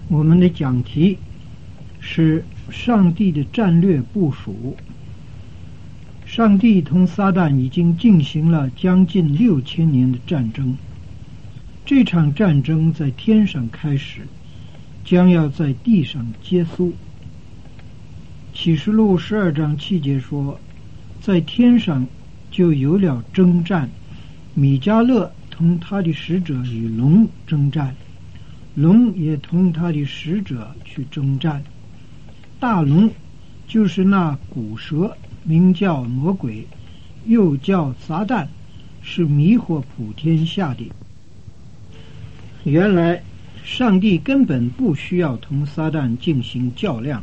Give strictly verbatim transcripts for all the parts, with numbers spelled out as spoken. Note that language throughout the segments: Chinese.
我们的讲题是上帝的战略部署。上帝同撒旦已经进行了将近六千年的战争，这场战争在天上开始，将要在地上结束。启示录十二章七节说，在天上就有了征战，米迦勒同他的使者与龙征战，龙也同他的使者去征战。大龙就是那古蛇，名叫魔鬼，又叫撒旦，是迷惑普天下的。原来上帝根本不需要同撒旦进行较量，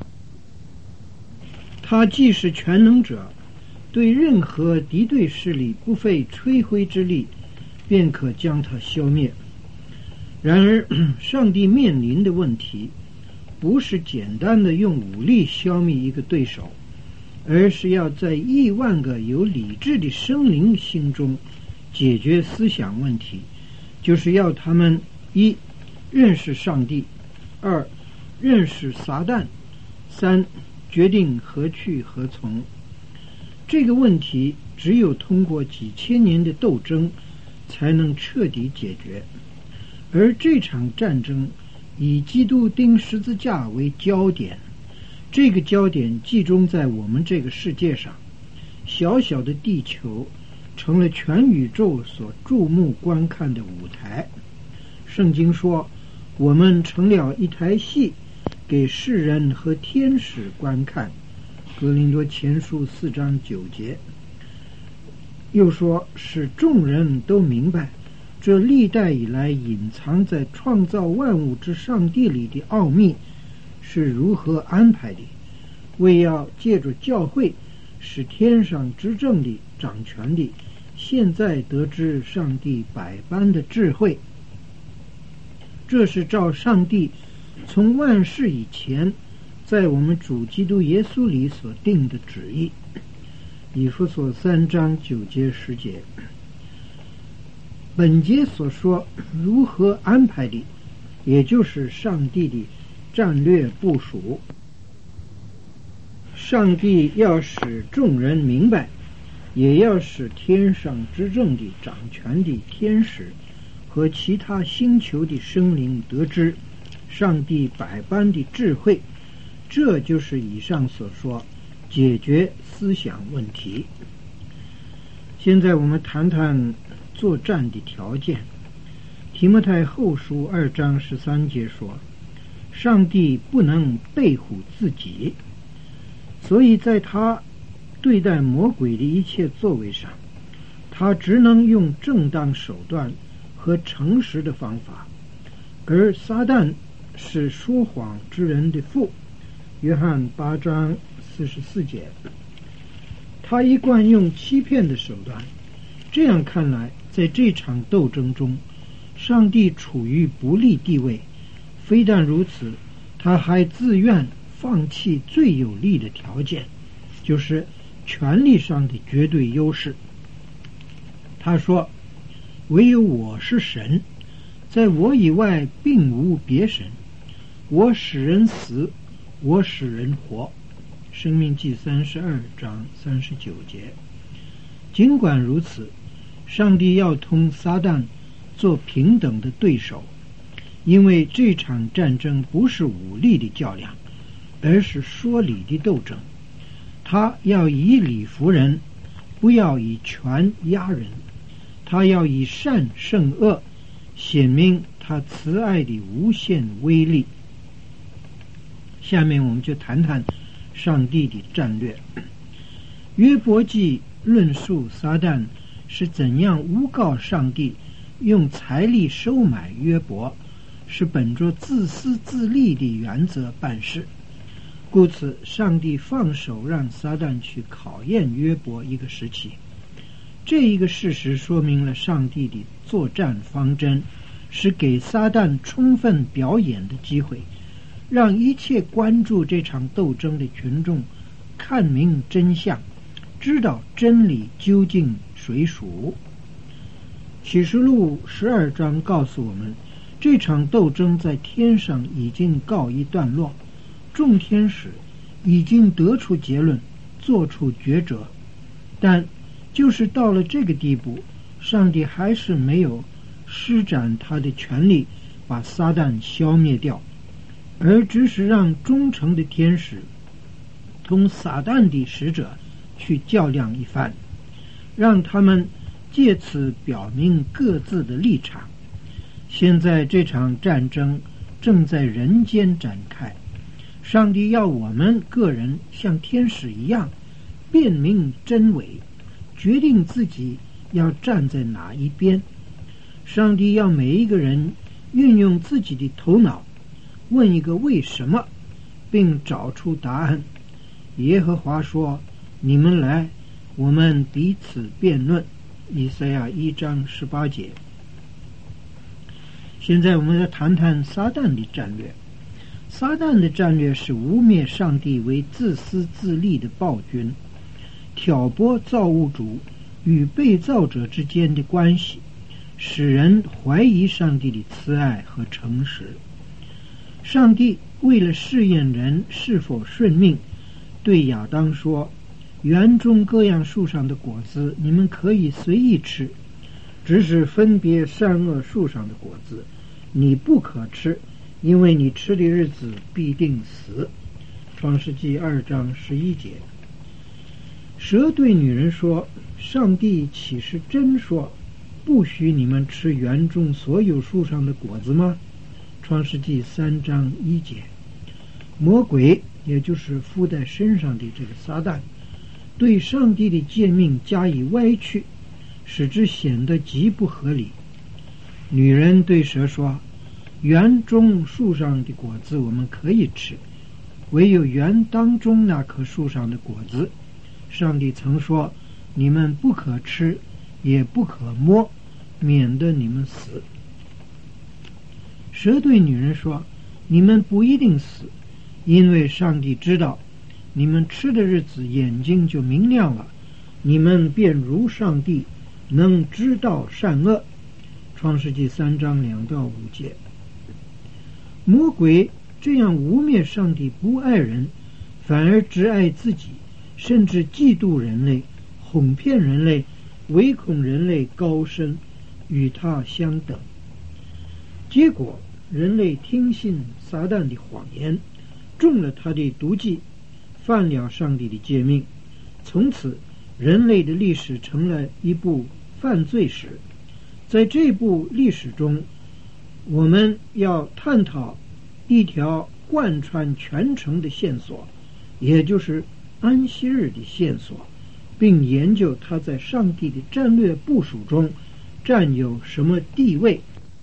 他既是全能者，对任何敌对势力不费吹灰之力便可将它消灭。然而上帝面临的问题不是简单的用武力消灭一个对手，而是要在亿万个有理智的生灵心中解决思想问题，就是要他们一认识上帝，二认识撒旦，三决定何去何从。这个问题只有通过几千年的斗争才能彻底解决，而这场战争以基督钉十字架为焦点，这个焦点集中在我们这个世界上，小小的地球成了全宇宙所注目观看的舞台。圣经说，我们成了一台戏，给世人和天使观看。哥林多前书四章九节。又说，使众人都明白这历代以来隐藏在创造万物之上帝里的奥秘是如何安排的，为要借着教会使天上执政的掌权的现在得知上帝百般的智慧。这是照上帝从万世以前在我们主基督耶稣里所定的旨意。以弗所三章九节十节。本节所说如何安排的，也就是上帝的战略部署。上帝要使众人明白，也要使天上执政的掌权的天使和其他星球的生灵得知上帝百般的智慧。这就是以上所说解决思想问题。现在我们谈谈作战的条件。提摩太后书二章十三节说，上帝不能背乎自己，所以在他对待魔鬼的一切作为上，他只能用正当手段和诚实的方法，而撒旦是说谎之人的父。约翰八章四十四节。他一贯用欺骗的手段。这样看来，在这场斗争中，上帝处于不利地位。非但如此，他还自愿放弃最有利的条件，就是权力上的绝对优势。他说，唯有我是神，在我以外并无别神，我使人死，我使人活。申命记三十二章三十九节。尽管如此，上帝要同撒旦做平等的对手，因为这场战争不是武力的较量，而是说理的斗争。他要以理服人，不要以权压人。他要以善胜恶，显明他慈爱的无限威力。下面我们就谈谈上帝的战略。约伯记论述撒旦是怎样诬告上帝用财力收买约伯，是本着自私自利的原则办事。故此上帝放手让撒旦去考验约伯一个时期。这一个事实说明了上帝的作战方针是给撒旦充分表演的机会，让一切关注这场斗争的群众看明真相，知道真理究竟谁属。启示录十二章告诉我们， 这场斗争在天上已经告一段落，众天使已经得出结论，做出抉择，但就是到了这个地步，上帝还是没有施展他的权力把撒旦消灭掉，而只是让忠诚的天使同撒旦的使者去较量一番，让他们借此表明各自的立场。现在这场战争正在人间展开，上帝要我们个人像天使一样辨明真伪，决定自己要站在哪一边。上帝要每一个人运用自己的头脑，问一个为什么，并找出答案。耶和华说：你们来，我们彼此辩论。以赛亚一章十八节。现在我们来谈谈撒旦的战略。撒旦的战略是污蔑上帝为自私自利的暴君，挑拨造物主与被造者之间的关系，使人怀疑上帝的慈爱和诚实。上帝为了试验人是否顺命，对亚当说：园中各样树上的果子你们可以随意吃，只是分别善恶树上的果子你不可吃，因为你吃的日子必定死。创世纪二章十一节。蛇对女人说：上帝岂是真说不许你们吃园中所有树上的果子吗？创世纪三章一节。魔鬼，也就是附在身上的这个撒旦，对上帝的诫命加以歪曲，使之显得极不合理。女人对蛇说：园中树上的果子我们可以吃，唯有园当中那棵树上的果子，上帝曾说你们不可吃，也不可摸，免得你们死。蛇对女人说：你们不一定死，因为上帝知道你们吃的日子眼睛就明亮了，你们便如上帝，能知道善恶。创世纪三章两到五节。魔鬼这样污蔑上帝不爱人，反而只爱自己，甚至嫉妒人类，哄骗人类，唯恐人类高升，与他相等。结果人类听信撒旦的谎言，中了他的毒计，犯了上帝的诫命。从此人类的历史成了一部犯罪史。在这部历史中，我们要探讨一条贯穿全程的线索，也就是安息日的线索，并研究它在上帝的战略部署中占有什么地位。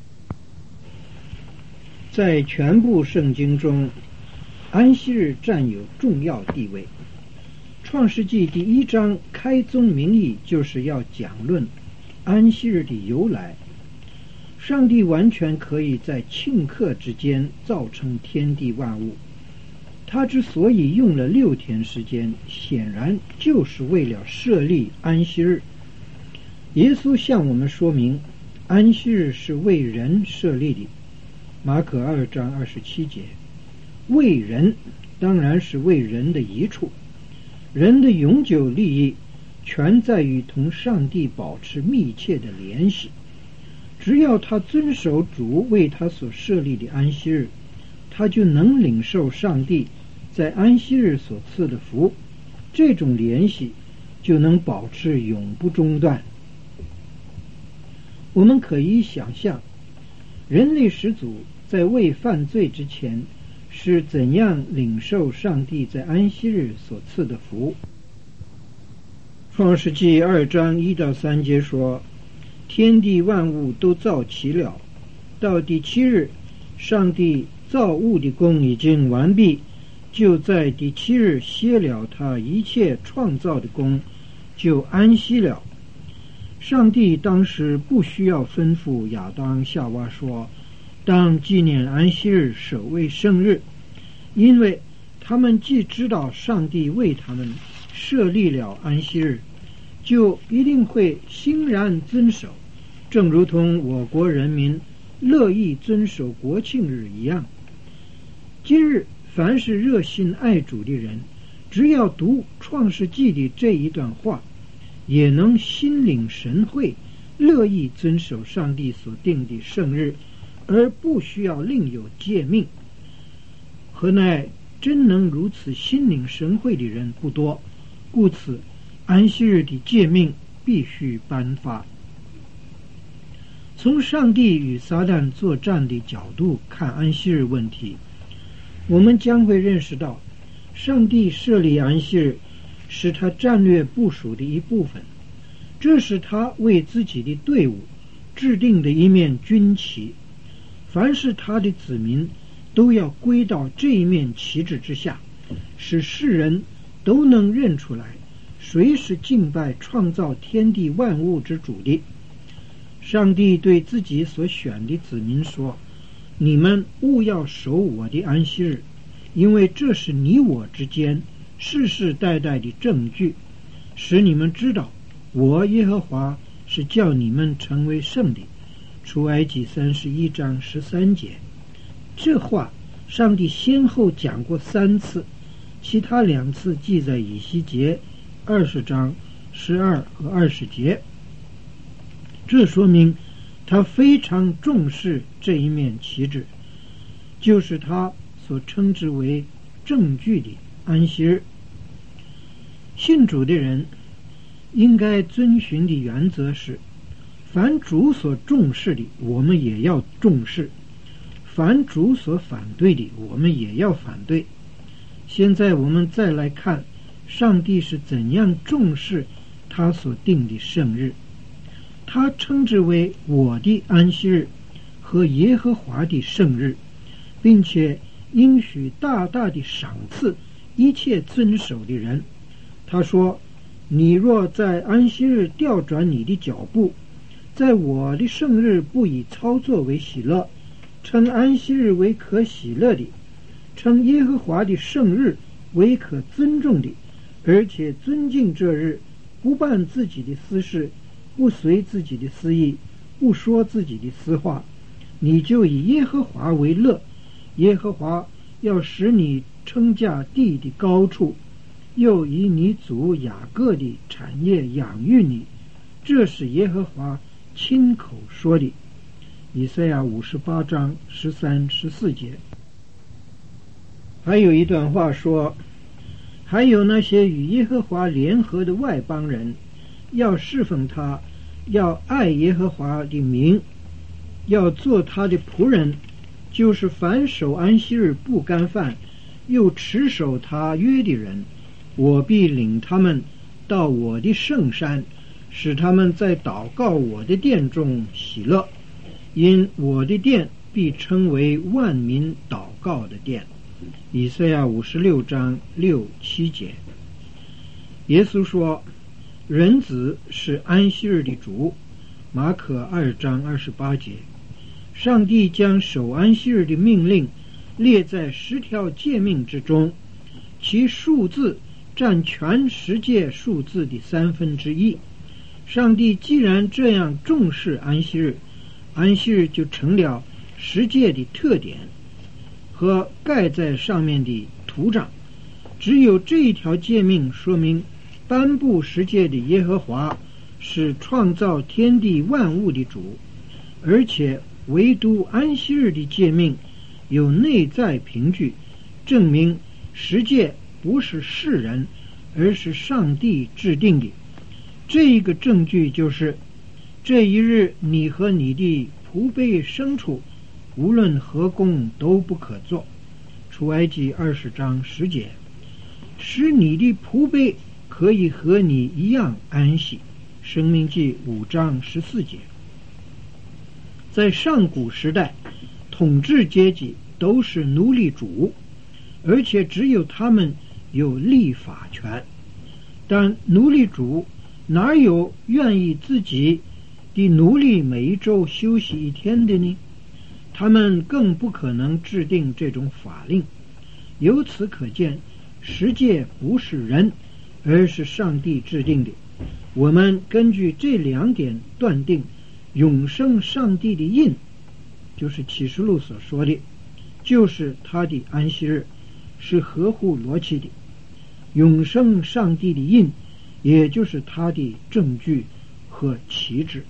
在全部圣经中，安息日占有重要地位。创世纪第一章开宗明义就是要讲论安息日的由来。上帝完全可以在顷刻之间造成天地万物，他之所以用了六天时间，显然就是为了设立安息日。耶稣向我们说明，安息日是为人设立的。马可二章二十七节，为人当然是为人的益处，人的永久利益全在于同上帝保持密切的联系。只要他遵守主为他所设立的安息日，他就能领受上帝在安息日所赐的福，这种联系就能保持永不中断。我们可以想象，人类始祖在未犯罪之前是怎样领受上帝在安息日所赐的福。创世纪二章一到三节说，天地万物都造齐了，到第七日，上帝造物的工已经完毕，就在第七日歇了他一切创造的工，就安息了。上帝当时不需要吩咐亚当夏娃说，当纪念安息日，守为圣日，因为他们既知道上帝为他们设立了安息日，就一定会欣然遵守，正如同我国人民乐意遵守国庆日一样。今日凡是热心爱主的人，只要读创世纪的这一段话，也能心领神会，乐意遵守上帝所定的圣日，而不需要另有诫命。何奈真能如此心领神会的人不多，故此安息日的诫命必须颁发。从上帝与撒旦作战的角度看安息日问题，我们将会认识到，上帝设立安息日是他战略部署的一部分，这是他为自己的队伍制定的一面军旗。凡是他的子民都要归到这一面旗帜之下，使世人都能认出来谁是敬拜创造天地万物之主的。上帝对自己所选的子民说，你们务要守我的安息日，因为这是你我之间世世代代的证据，使你们知道我耶和华是叫你们成为圣的。出埃及三十一章十三节。这话上帝先后讲过三次，其他两次记在以西结二十章十二和二十节。这说明他非常重视这一面旗帜，就是他所称之为证据的安息日。信主的人应该遵循的原则是，凡主所重视的我们也要重视，凡主所反对的我们也要反对。现在我们再来看上帝是怎样重视他所定的圣日。他称之为我的安息日和耶和华的圣日，并且应许大大的赏赐一切遵守的人。他说，你若在安息日调转你的脚步，在我的圣日不以操作为喜乐，称安息日为可喜乐的，称耶和华的圣日为可尊重的，而且尊敬这日，不办自己的私事，不随自己的私意，不说自己的私话，你就以耶和华为乐。耶和华要使你称价地的高处，又以你祖雅各的产业养育你，这是耶和华亲口说的。以赛亚五十八章十三十四节。还有一段话说，还有那些与耶和华联合的外邦人，要侍奉他，要爱耶和华的名，要做他的仆人，就是凡守安息日不干饭，又持守他约的人，我必领他们到我的圣山，使他们在祷告我的殿中喜乐，因我的殿必称为万民祷告的殿。以赛亚五十六章六七节。耶稣说，人子是安息日的主。马可二章二十八节。上帝将守安息日的命令列在十条诫命之中，其数字占全十诫数字的三分之一。上帝既然这样重视安息日，安息日就成了十诫的特点和盖在上面的图章。只有这一条诫命说明颁布十诫的耶和华是创造天地万物的主，而且唯独安息日的诫命有内在凭据，证明十诫不是世人，而是上帝制定的。这一个证据就是，这一日你和你的仆婢牲畜无论何工都不可做。出埃及二十章十节。使你的仆婢可以和你一样安息。申命记五章十四节。在上古时代，统治阶级都是奴隶主，而且只有他们有立法权。但奴隶主哪有愿意自己的奴隶每一周休息一天的呢？他们更不可能制定这种法令。由此可见，十诫不是人，而是上帝制定的。我们根据这两点断定，永生上帝的印就是启示录所说的，就是他的安息日是合乎逻辑的，永生上帝的印，也就是他的证据和旗帜。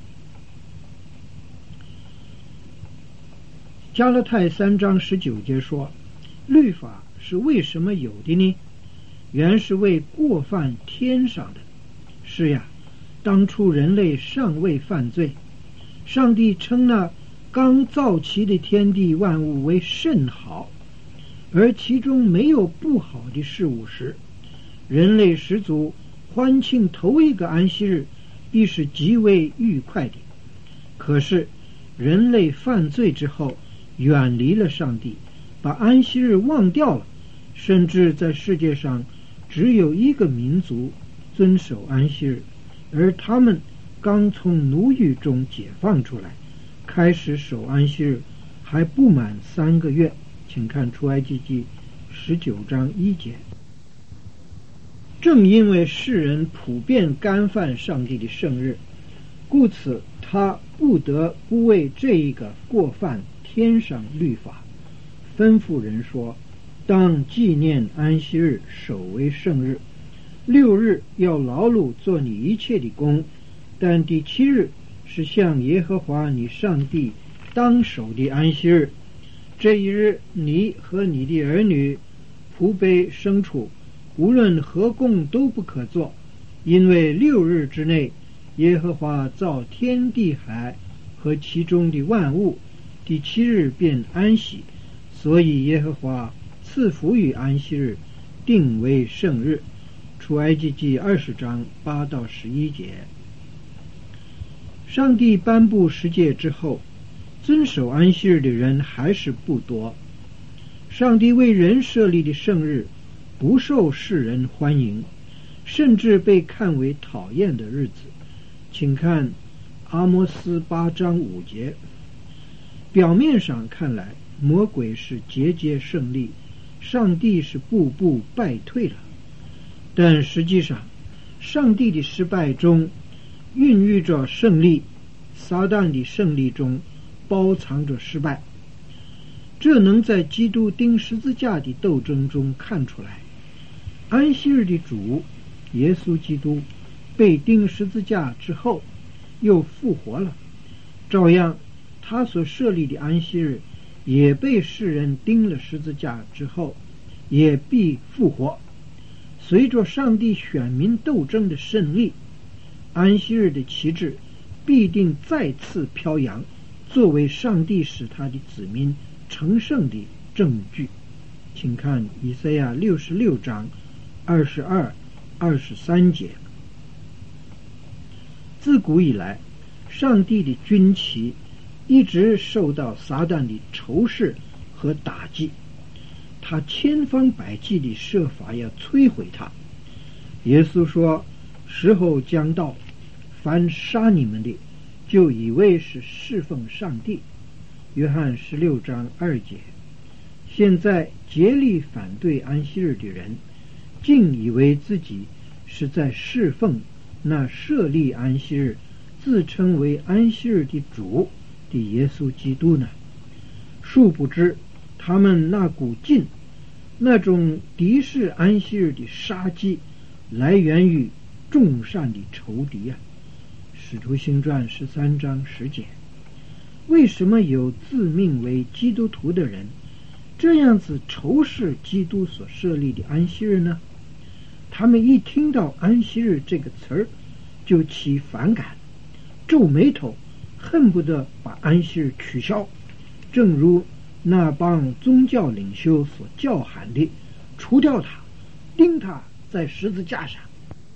加拉太三章十九节说，律法是为什么有的呢？原是为过犯天上的。是呀，当初人类尚未犯罪，上帝称那刚造齐的天地万物为甚好，而其中没有不好的事物时，人类始祖欢庆头一个安息日必是极为愉快的。可是人类犯罪之后，远离了上帝，把安息日忘掉了，甚至在世界上只有一个民族遵守安息日，而他们刚从奴役中解放出来，开始守安息日还不满三个月。请看出埃及记十九章一节。正因为世人普遍干犯上帝的圣日，故此他不得不为这一个过犯添上律法，吩咐人说，当纪念安息日，守为圣日。六日要劳碌做你一切的工，但第七日是向耶和华你上帝当守的安息日。这一日，你和你的儿女、仆婢、牲畜，无论何工都不可做，因为六日之内，耶和华造天地海和其中的万物，第七日便安息，所以耶和华赐福于安息日，定为圣日。出埃及记二十章八到十一节。上帝颁布十诫之后，遵守安息日的人还是不多。上帝为人设立的圣日不受世人欢迎，甚至被看为讨厌的日子。请看阿摩斯八章五节。表面上看来，魔鬼是节节胜利，上帝是步步败退了。但实际上，上帝的失败中孕育着胜利，撒旦的胜利中包藏着失败。这能在基督钉十字架的斗争中看出来。安息日的主耶稣基督被钉十字架之后又复活了，照样他所设立的安息日也被世人钉了十字架之后也必复活。随着上帝选民斗争的胜利，安息日的旗帜必定再次飘扬，作为上帝使他的子民成圣的证据。请看以赛亚六十六章二十二、二十三节。自古以来，上帝的军旗一直受到撒旦的仇视和打击，他千方百计地设法要摧毁他。耶稣说，时候将到，凡杀你们的就以为是侍奉上帝。约翰十六章二节。现在竭力反对安息日的人，竟以为自己是在侍奉那设立安息日、自称为安息日的主的耶稣基督呢？殊不知，他们那股劲，那种敌视安息日的杀机，来源于众善的仇敌啊！使徒行传十三章十节。为什么有自命为基督徒的人这样子仇视基督所设立的安息日呢？他们一听到安息日这个词儿就起反感，皱眉头，恨不得把安息日取消，正如那帮宗教领袖所叫喊的，除掉他，钉他在十字架上。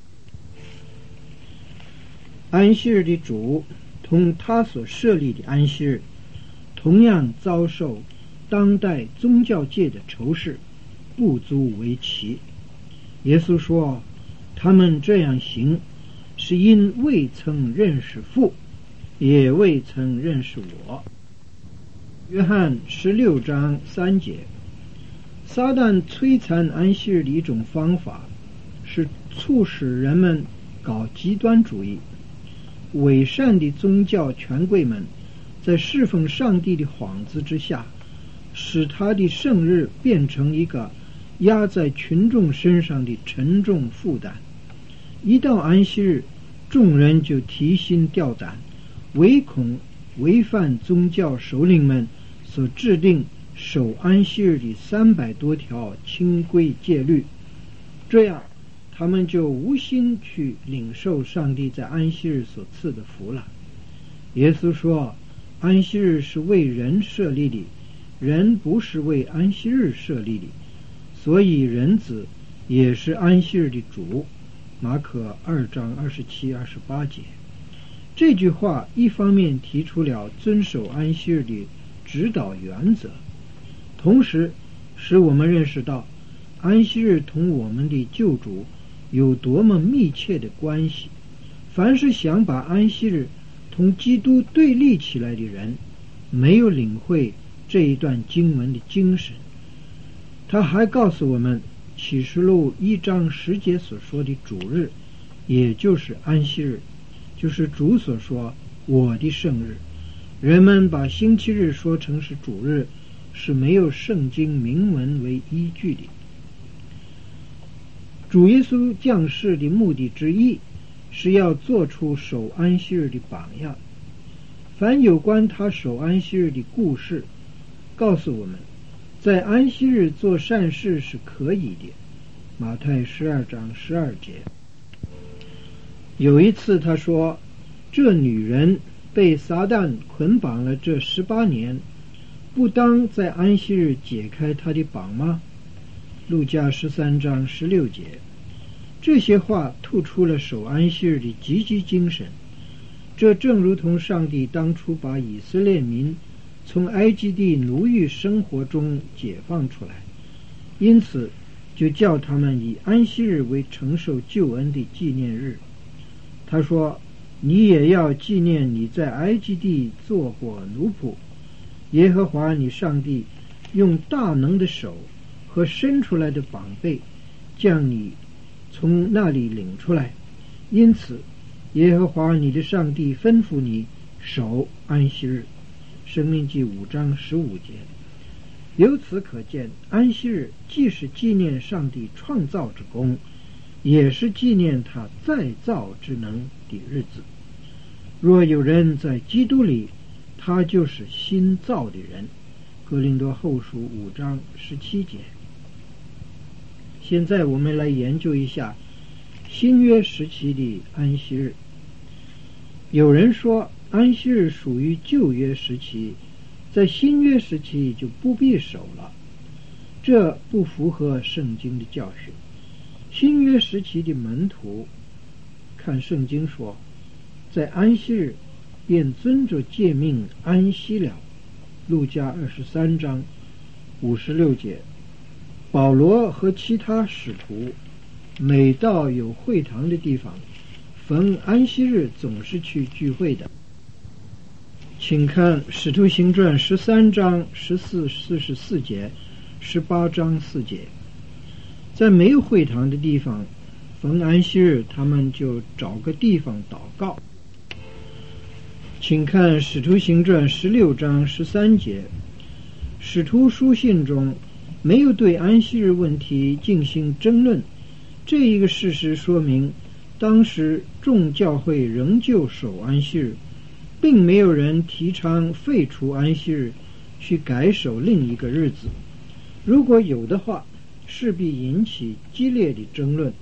安息日的主同他所设立的安息日同样遭受当代宗教界的仇视，不足为奇。耶稣说，他们这样行是因未曾认识父，也未曾认识我。约翰十六章三节。撒旦摧残安息日的一种方法是促使人们搞极端主义。伪善的宗教权贵们在侍奉上帝的幌子之下，使他的圣日变成一个压在群众身上的沉重负担。一到安息日，众人就提心吊胆，唯恐违反宗教首领们所制定守安息日的三百多条清规戒律，这样他们就无心去领受上帝在安息日所赐的福了。耶稣说，安息日是为人设立的，人不是为安息日设立的，所以人子也是安息日的主。马可二章二十七、二十八节。这句话一方面提出了遵守安息日的指导原则，同时使我们认识到安息日同我们的救主有多么密切的关系。凡是想把安息日同基督对立起来的人，没有领会这一段经文的精神。他还告诉我们，启示录一章十节所说的主日，也就是安息日，就是主所说我的圣日。人们把星期日说成是主日，是没有圣经明文为依据的。主耶稣降世的目的之一，是要做出守安息日的榜样。凡有关他守安息日的故事，告诉我们，在安息日做善事是可以的。马太十二章十二节。有一次他说，这女人被撒旦捆绑了这十八年，不当在安息日解开她的绑吗？路加十三章十六节。这些话突出了守安息日的积极精神，这正如同上帝当初把以色列民从埃及地奴役生活中解放出来，因此就叫他们以安息日为承受救恩的纪念日。他说，你也要纪念你在埃及地做过奴仆，耶和华你上帝用大能的手和伸出来的膀臂将你从那里领出来，因此耶和华你的上帝吩咐你守安息日。申命记五章十五节。由此可见，安息日既是纪念上帝创造之功，也是纪念他再造之能的日子。若有人在基督里，他就是新造的人。哥林多后书五章十七节。现在我们来研究一下新约时期的安息日。有人说安息日属于旧约时期，在新约时期就不必守了，这不符合圣经的教训。新约时期的门徒看圣经说，在安息日便遵着诫命安息了。路加二十三章五十六节。保罗和其他使徒每到有会堂的地方，逢安息日总是去聚会的。请看使徒行传十三章十四、四十四节，十八章四节。在没有会堂的地方，逢安息日他们就找个地方祷告。请看使徒行传十六章十三节。使徒书信中没有对安息日问题进行争论，这一个事实说明当时众教会仍旧守安息日，并没有人提倡废除安息日去改守另一个日子。如果有的话，势必引起激烈的争论。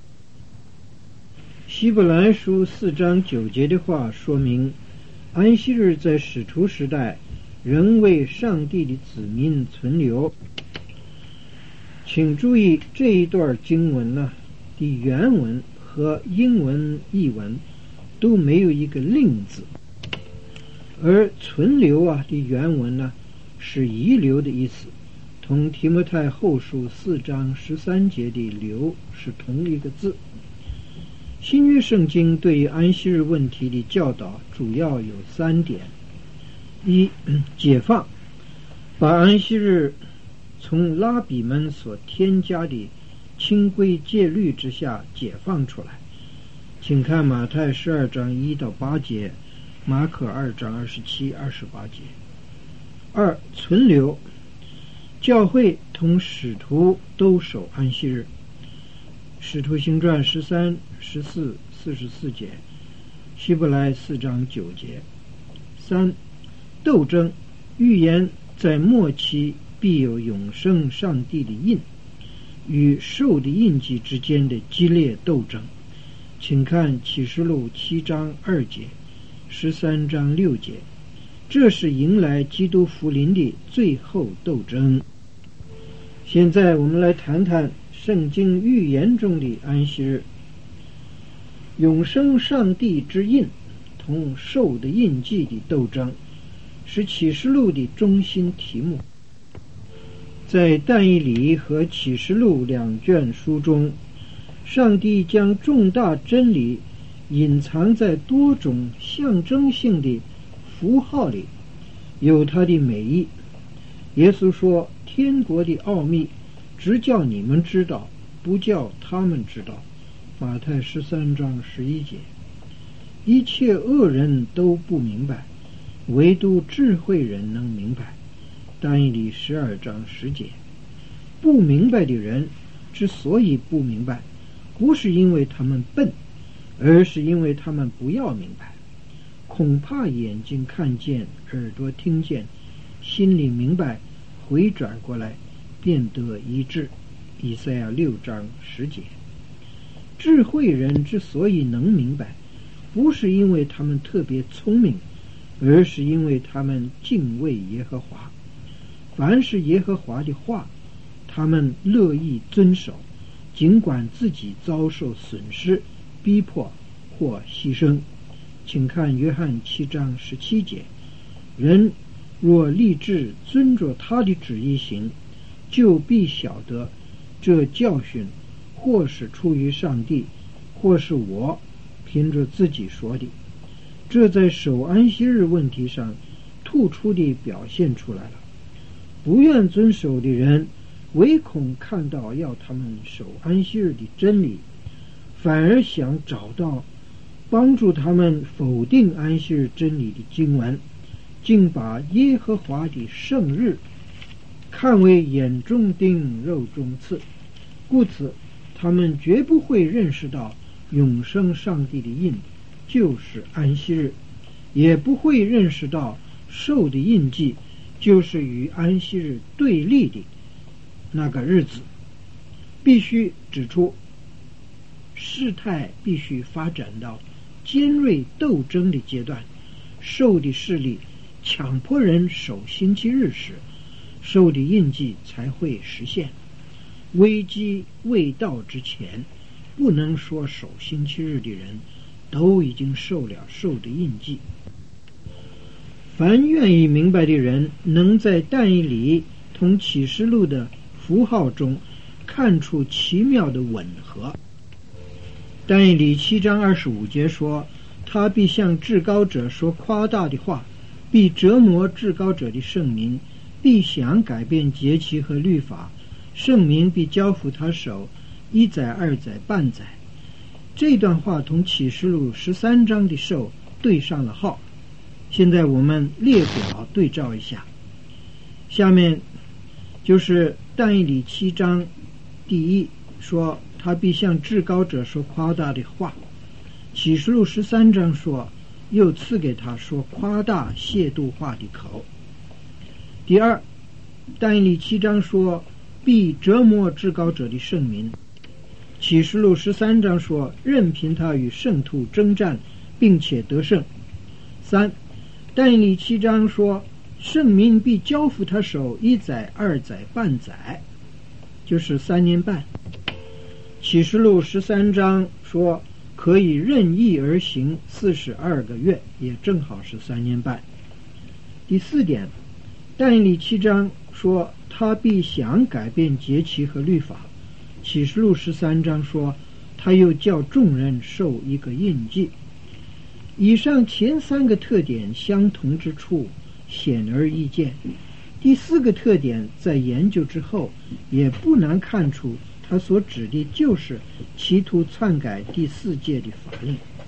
希伯来书四章九节的话说明，安息日在使徒时代仍为上帝的子民存留。请注意这一段经文呢的原文和英文译文都没有一个令字，而存留啊的原文呢是遗留的意思，同提摩太后书四章十三节的留是同一个字。新约圣经对于安息日问题的教导主要有三点：一、解放，把安息日从拉比们所添加的清规戒律之下解放出来。请看马太十二章一到八节， 马可二章二十七、二十八节。二、存留，教会同使徒都守安息日。使徒行传十三、十四、四十四节，希伯来四章九节。三、斗争，预言在末期必有永生上帝的印与兽的印记之间的激烈斗争，请看启示录七章二节、十三章六节，这是迎来基督福临的最后斗争。现在我们来谈谈圣经预言中的安息日，永生上帝之印同兽的印记的斗争是启示录的中心题目。在但以理和启示录两卷书中，上帝将重大真理隐藏在多种象征性的符号里，有它的美意。耶稣说，天国的奥秘只叫你们知道，不叫他们知道。马太十三章十一节。一切恶人都不明白，唯独智慧人能明白。但以理十二章十节。不明白的人之所以不明白，不是因为他们笨，而是因为他们不要明白。恐怕眼睛看见，耳朵听见，心里明白，回转过来便得医治。以赛亚六章十节。智慧人之所以能明白，不是因为他们特别聪明，而是因为他们敬畏耶和华。凡是耶和华的话，他们乐意遵守，尽管自己遭受损失、逼迫或牺牲。请看约翰七章十七节。人若立志遵着他的旨意行，就必晓得这教训或是出于上帝，或是我凭着自己说的。这在守安息日问题上突出地表现出来了。不愿遵守的人唯恐看到要他们守安息日的真理，反而想找到帮助他们否定安息日真理的经文，竟把耶和华的圣日看为眼中钉肉中刺，故此他们绝不会认识到永生上帝的印就是安息日，也不会认识到兽的印记就是与安息日对立的那个日子。必须指出，事态必须发展到尖锐斗争的阶段，兽的势力强迫人守星期日时，兽的印记才会实现。危机未到之前，不能说守星期日的人都已经受了兽的印记。凡愿意明白的人，能在但以理同启示录的符号中看出奇妙的吻合。但以理七章二十五节说，他必向至高者说夸大的话，必折磨至高者的圣民，必想改变节期和律法，圣民必交付他手，一载二载半载。这段话同启示录十三章的兽对上了号。现在我们列表对照一下，下面就是但以理七章第一说他必向至高者说夸大的话，启示录十三章说又赐给他说夸大亵渎话的口。第二，但以理七章说必折磨至高者的圣民，启示录十三章说任凭他与圣徒征战并且得胜。三，但以理七章说圣民必交付他手一载二载半载，就是三年半。启示录十三章说可以任意而行四十二个月，也正好是三年半。第四点，但以理七章说他必想改变节期和律法，启示录十三章说他又叫众人受一个印记。以上前三个特点相同之处显而易见，第四个特点在研究之后也不难看出，他所指的就是企图篡改第四诫的法令，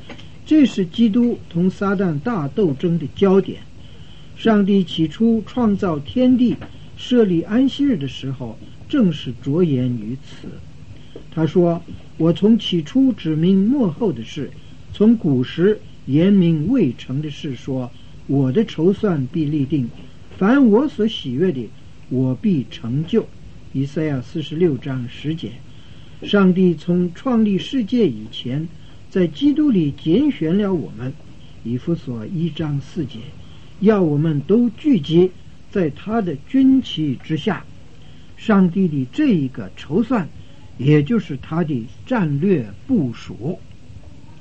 这是基督同撒旦大斗争的焦点。上帝起初创造天地设立安息日的时候，正是着眼于此。他说，我从起初指明末后的事，从古时言明未成的事说，我的筹算必立定，凡我所喜悦的，我必成就。以赛亚四十六章十节。上帝从创立世界以前，在基督里拣选了我们，以弗所一章四节，要我们都聚集在他的军旗之下。上帝的这一个筹算，也就是他的战略部署。